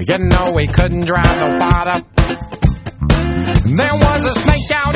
You know he couldn't drive no farther. There was a snake out